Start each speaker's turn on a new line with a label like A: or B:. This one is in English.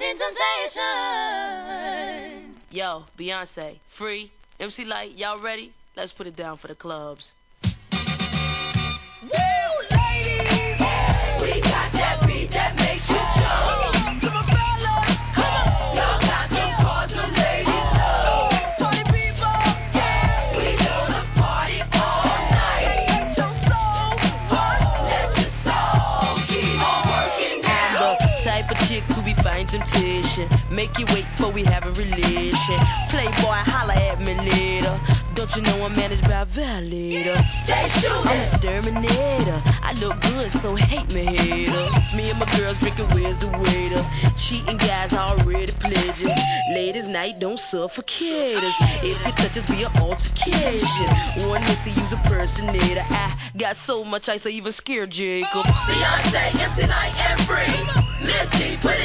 A: temptation. Yo, Beyonce, Free, MC Light, y'all ready? Let's put it down for the clubs.
B: Woo, ladies! We got that beat that makes you jump. To my fellas, come on. Y'all got them cars, them ladies love. Party people, yeah. We gonna party all night. Let your soul work. Let your soul keep on working.
A: I'm the type of chick who be fine temptation. Make you wait before we have a relation. Playboy, holla at me later. Don't you know I'm managed by a violator? I'm a exterminator. I look good, so hate me, hater. Me and my girls drinking, where's the waiter? Cheating guys already pledging. Ladies' night, don't suffocate us. If you touch us, be an altercation. One missy, use a personator. I got so much ice, I even scared Jacob.
B: Beyonce, MC Light, and Free. Missy, put it